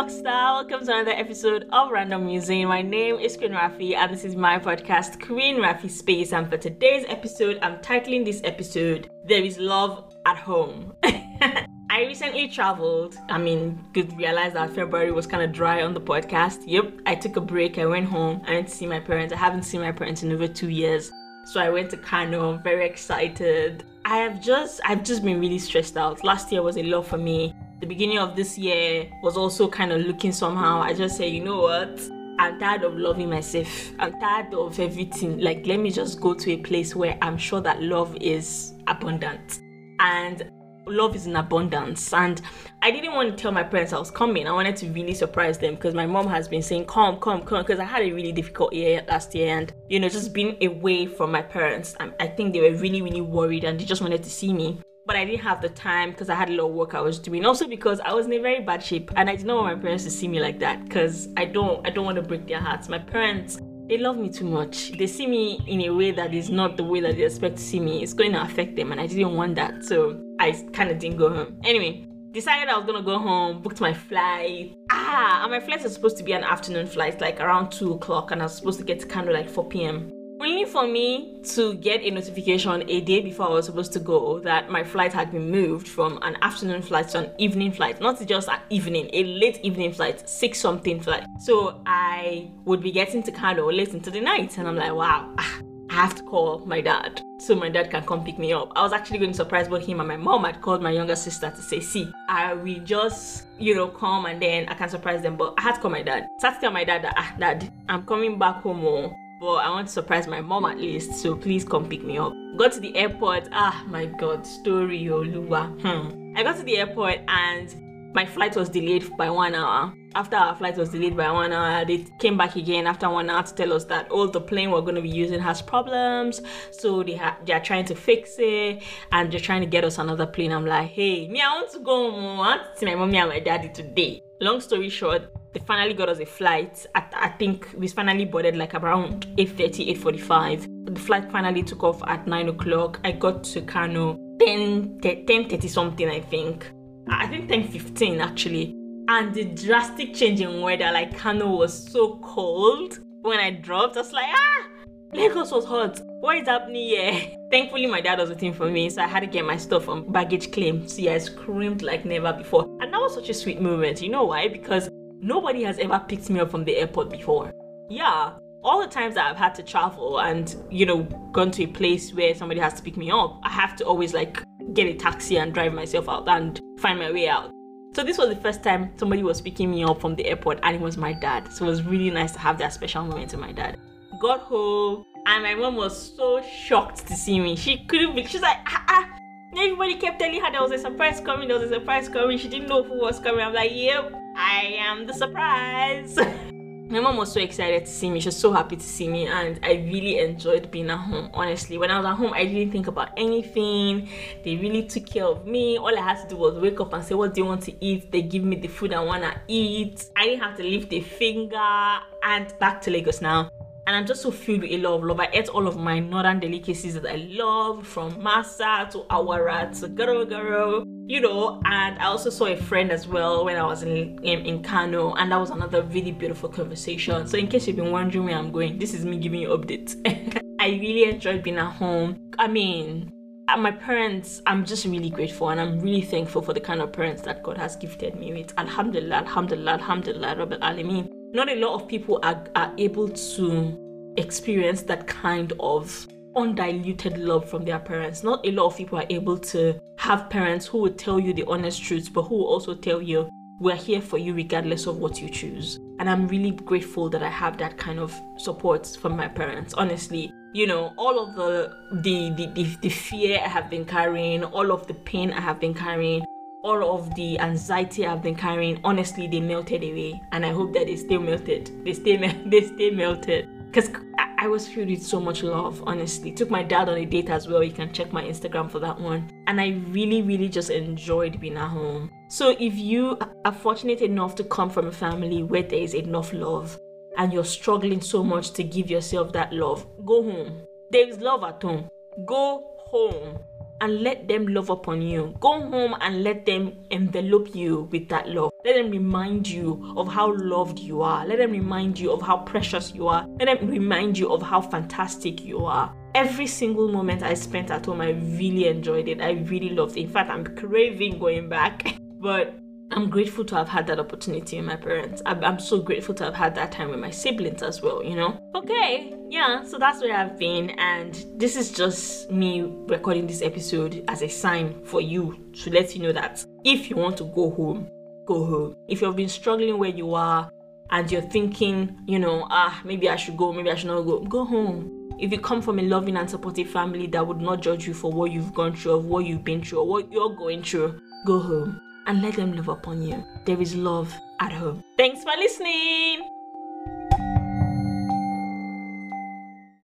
Rockstar, welcome to another episode of Random Musing. My name is Queen Rafi and this is my podcast, Queen Rafi Space. And for today's episode, I'm titling this episode, There is Love at Home. I recently traveled. Could realize that February was kind of dry on the podcast. Yep, I took a break, I went home, I went to see my parents. I haven't seen my parents in over 2 years. So I went to Kano, very excited. I've just been really stressed out. Last year was a lot for me. The beginning of this year was also kind of looking somehow. I just said, you know what? I'm tired of loving myself. I'm tired of everything. Like, let me just go to a place where I'm sure that love is abundant. And love is in abundance. And I didn't want to tell my parents I was coming. I wanted to really surprise them because my mom has been saying, come, because I had a really difficult year last year. And, just being away from my parents, I think they were really, really worried and they just wanted to see me. But I didn't have the time because I had a lot of work I was doing. Also because I was in a very bad shape and I didn't want my parents to see me like that because I don't want to break their hearts. My parents, they love me too much. They see me in a way that is not the way that they expect to see me. It's going to affect them and I didn't want that. So I kind of didn't go home. Anyway, decided I was going to go home, booked my flight. And my flight was supposed to be an afternoon flight, like around 2 o'clock. And I was supposed to get to Kano like 4 p.m. Only for me to get a notification a day before I was supposed to go that my flight had been moved from an afternoon flight to an evening flight. Not just an evening, a late evening flight, 6 something flight. So I would be getting to Kano late into the night and I'm like, wow, I have to call my dad so my dad can come pick me up. I was actually going to surprise both him and my mom. I'd called my younger sister to say, see, I will just, come and then I can surprise them. But I had to call my dad. So I had to tell my dad that, Dad, I'm coming back home. But I want to surprise my mom at least, so please come pick me up. Got to the airport. My God, story Oluwa. I got to the airport and my flight was delayed by 1 hour. After our flight was delayed by 1 hour, they came back again after 1 hour to tell us that the plane we're going to be using has problems. So they are trying to fix it and they're trying to get us another plane. I'm like, hey, I want to go home. I want to see my mommy and my daddy today. Long story short, they finally got us a flight. I think we finally boarded like around 8:30, 8:45. The flight finally took off at 9 o'clock. I got to Kano 10:30 something, I think 10:15 actually. And the drastic change in weather, like Kano was so cold. When I dropped, I was like, Lagos was hot. What is happening here? Thankfully, my dad was waiting for me, so I had to get my stuff on baggage claim. See, I screamed like never before. And that was such a sweet moment. You know why? Because nobody has ever picked me up from the airport before. Yeah, all the times that I've had to travel and, gone to a place where somebody has to pick me up, I have to always get a taxi and drive myself out and find my way out. So this was the first time somebody was picking me up from the airport and it was my dad. So it was really nice to have that special moment with my dad. Got home and my mom was so shocked to see me. She couldn't believe. She's like, Everybody kept telling her there was a surprise coming, She didn't know who was coming. I'm like, yep, I am the surprise. My mom was so excited to see me. She was so happy to see me and I really enjoyed being at home. Honestly, when I was at home, I didn't think about anything. They really took care of me. All I had to do was wake up and say, what do you want to eat? They give me the food I want to eat. I didn't have to lift a finger. And back to Lagos now. And I'm just so filled with a lot of love. I ate all of my northern delicacies that I love, from masa to awara to garo, and I also saw a friend as well when I was in Kano, and that was another really beautiful conversation. So in case you've been wondering where I'm going, this is me giving you updates. I really enjoyed being at home. My parents, I'm just really grateful and I'm really thankful for the kind of parents that God has gifted me with. Alhamdulillah, alhamdulillah, alhamdulillah, Rabbil Alameen. Not a lot of people are able to experience that kind of undiluted love from their parents. Not a lot of people are able to have parents who will tell you the honest truth, but who will also tell you, we're here for you regardless of what you choose. And I'm really grateful that I have that kind of support from my parents, honestly. All of the fear I have been carrying, all of the pain I have been carrying, all of the anxiety I've been carrying, honestly, they melted away. And I hope that they stay melted. They stay melted. Because I was filled with so much love, honestly. Took my dad on a date as well. You can check my Instagram for that one. And I really, really just enjoyed being at home. So if you are fortunate enough to come from a family where there is enough love and you're struggling so much to give yourself that love, go home. There is love at home. Go home and let them love upon you. Go home and let them envelope you with that love. Let them remind you of how loved you are. Let them remind you of how precious you are. Let them remind you of how fantastic you are. Every single moment I spent at home, I really enjoyed it. I really loved it. In fact, I'm craving going back. But I'm grateful to have had that opportunity with my parents. I'm so grateful to have had that time with my siblings as well, you know? Okay, yeah, so that's where I've been. And this is just me recording this episode as a sign for you to let you know that if you want to go home, go home. If you've been struggling where you are and you're thinking, you know, maybe I should go, maybe I should not go home. If you come from a loving and supportive family that would not judge you for what you've gone through, or what you've been through, or what you're going through, go home and let them love upon you. There is love at home. Thanks for listening.